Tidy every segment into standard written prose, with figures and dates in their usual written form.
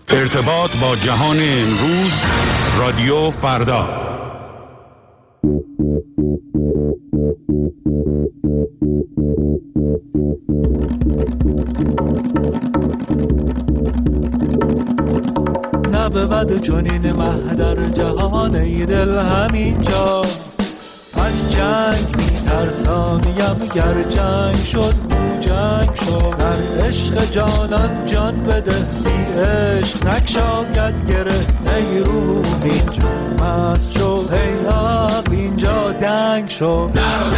ارتباط با جهان امروز، رادیو فردا. نبود چنین مه در جهان ای دل همینجا، از جنگ میترسانیم گر جنگ شد جنگ شد. در عشق جانان جان بده، بی عشق نکشاید گره. ای روح اینجا مست شد، ای عقل اینجا دنگ شد.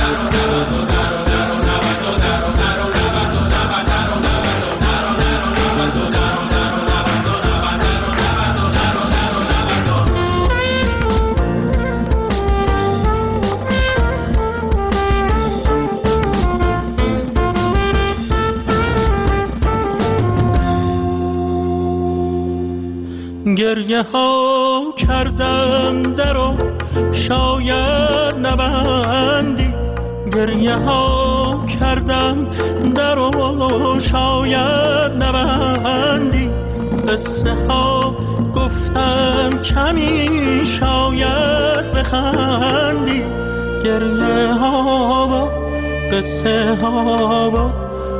گریه ها کردم درو شاید نبندی، گریه ها کردم درو شاید نبندی. قصه ها گفتم کمی شاید بخندی، گریه ها و قصه ها و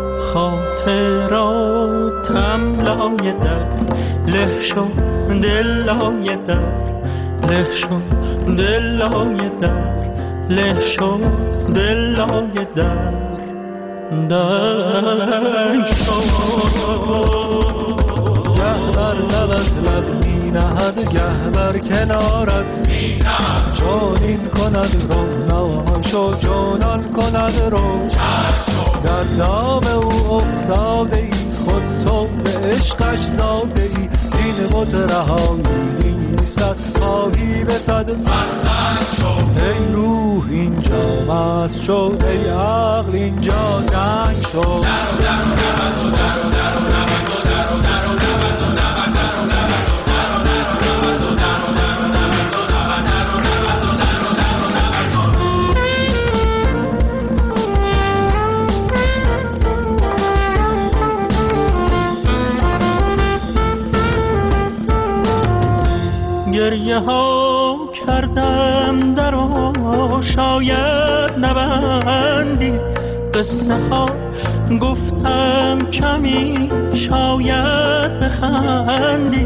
خاطراتم لای در له شد. دل لای در له شد، دل لای در له شد، دل لای در دنگ شد. گه بر لبت لب می نهد، گه بر کنارت می نهد. چون این کند رو ناشو، چونان کند رو در دام او افتاده ای. خود تو ز عشقش زاده ای، این مترهایی نیستت. خواهی به صد فرسنگ شد، ای روح اینجا مست شد، ای عقل اینجا دنگ شد. گریه ها کردم درو شاید نبندی، قصه ها گفتم کمی شاید بخندی.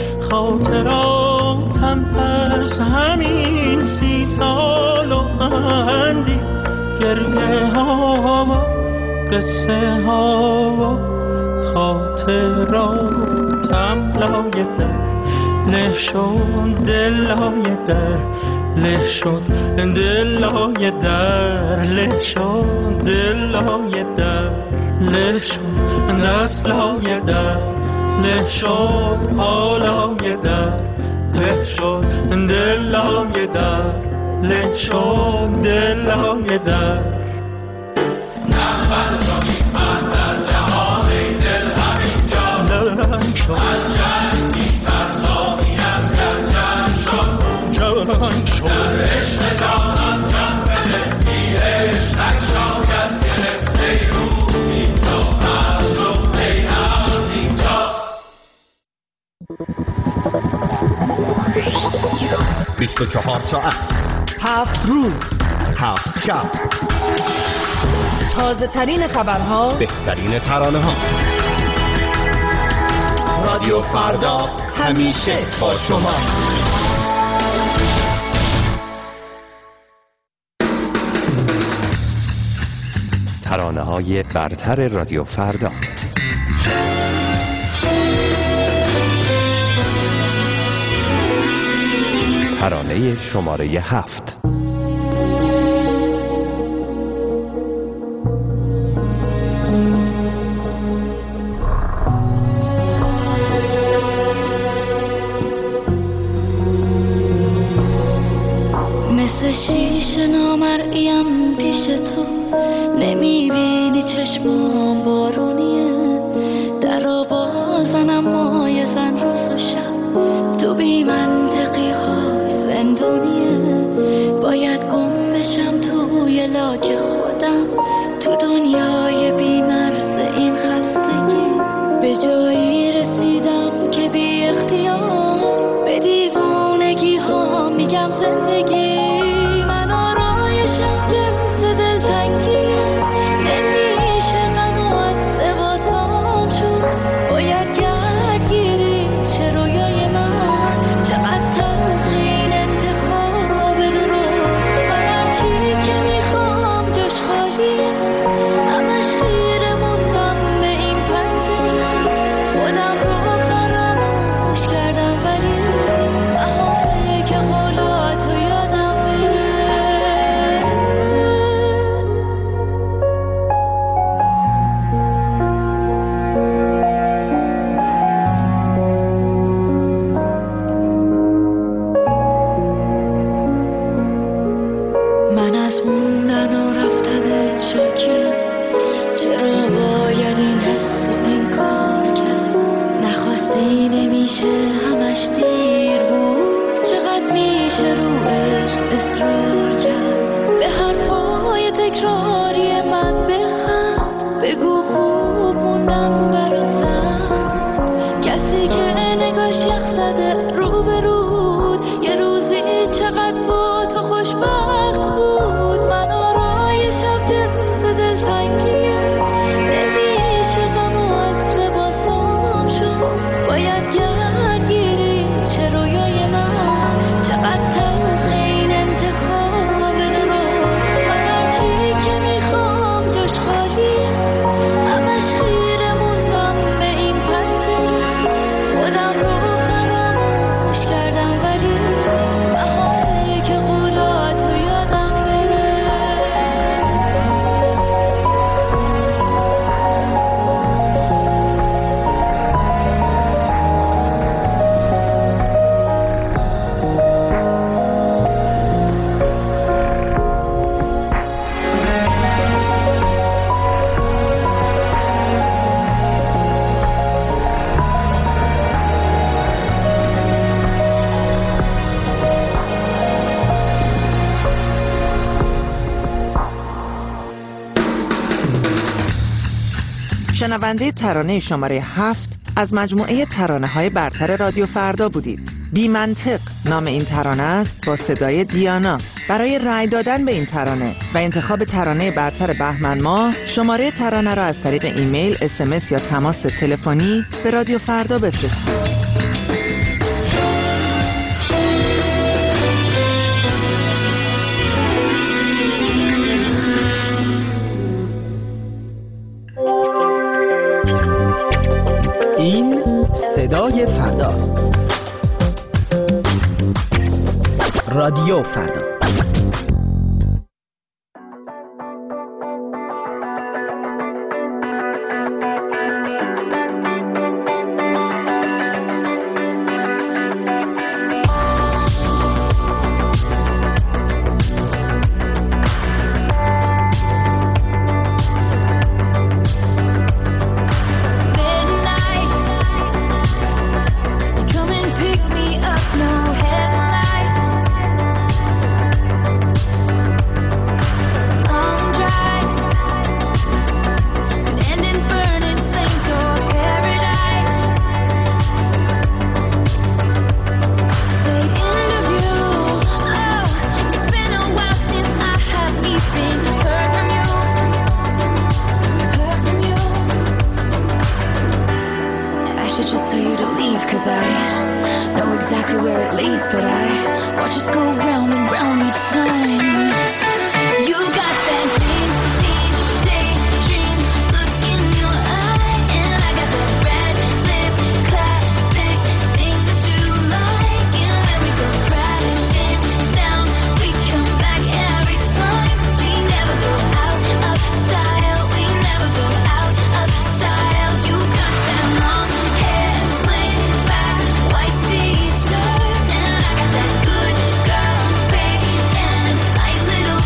خاطراتم از همین 30 سال و اندی، گریه ها و قصه ها و خاطراتم لای در له شد. دل لای در له شد، دل لای در له شد، دل لای در له شد. دست لای در له شد، پا لای در له شد. دل لای در له شد، دل لای در. نبود چنین مه در جهان ای دل همینجا، دنگ شد. از جنگ میترسانیم گر جنگ شد جنگ شد. در عشق جانان جان بده، بی عشق نکشاید گرفت. ای روح اینجا مست شد، ای عقل اینجا. 24 ساعت، 7 روز، 7 شب، تازه ترین خبرها، بهترین ترانه ها. رادیو فردا همیشه با شما. ترانه های برتر رادیو فردا. ترانه شماره 7. مثل شیشه نامرئیم پیش تو، نمیبینی چشمام بارونیه. در آوازنم مایه زن روز و شب، تو بی منطقی های زندونیه. باید گم بشم توی لاک خودم، تو دنیای بی مرز این خستگی. به جایی رسیدم که بی ولی نمیشه همش دیر بود. چقدر میشه رو عشق اصرار کرد؟ به حرفای تکراری من بخند، بگو خوب موندم برات سخت. کسی که نگاش یخ زده رو به رود، یه روزی چقدر با تو خوشبخت بود. من آرای شب جنس دلتنگیه، نمیشه غم و از لباسام شد. باید گردگیری چه رویای من، چقدر تلخ این انتخاب درست. من هرچی که میخوام جاش خالیه، همش خیره موندم به این پنجره. خودم رو فراموش کردم ولی بخوام که قولاتو یادم بره. شنونده ترانه شماره 7 از مجموعه ترانه‌های برتر رادیو فردا بودید. بی منطق نام این ترانه است با صدای دیانا. برای رأی دادن به این ترانه و انتخاب ترانه برتر بهمن ماه، شماره ترانه را از طریق ایمیل، SMS یا تماس تلفنی به رادیو فردا بفرستید. این صدای فرداست. رادیو فردا. Little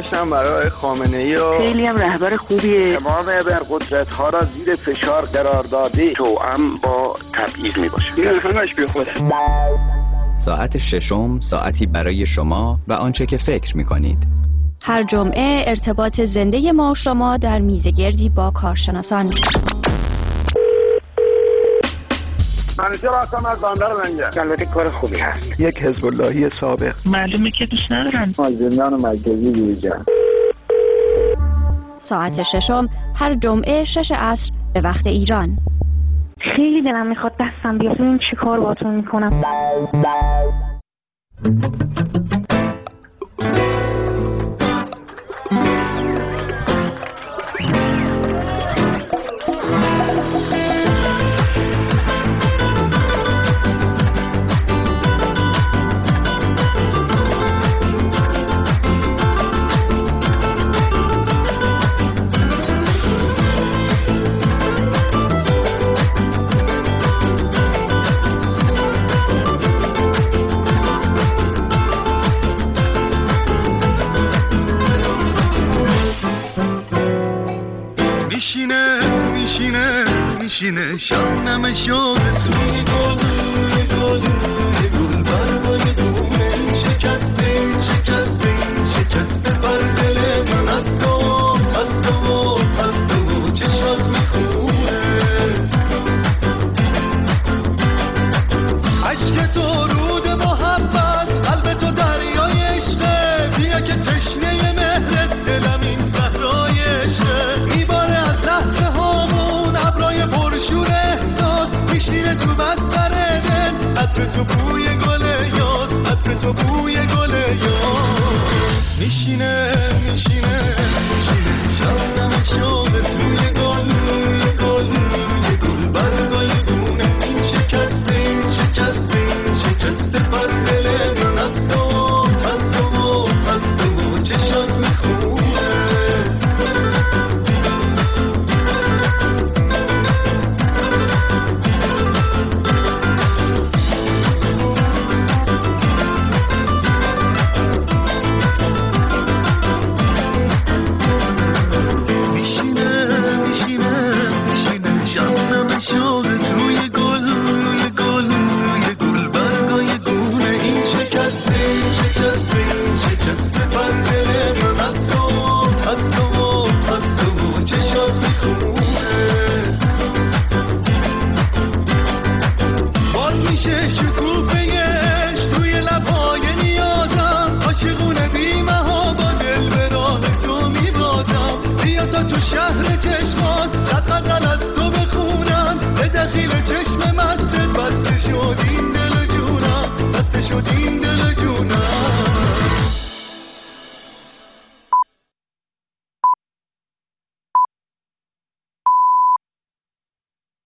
داشتم برای خامنه‌ای و خیلی هم رهبر خوبیه. تمام ابرقدرت‌ها را زیر فشار قرار داده، توأم با تبعیض میباشه. این همش بیخوده. ساعت ششم ساعتی برای شما و آنچه که فکر می‌کنید. هر جمعه ارتباط زنده ما و شما در میزگردی با کارشناسان. منیجر هستم از بندر لنگه. البته کار خوبی هست. یک حزب اللهی سابق. معلومه که دوست ندارن. زندان مرکزی بیرجن. ساعت ششم هر جمعه 6 عصر به وقت ایران. خیلی دلم میخواد دستم بیاد ببینم چی کار باهاتون میکنم. میشینه شامنم شوق توی گل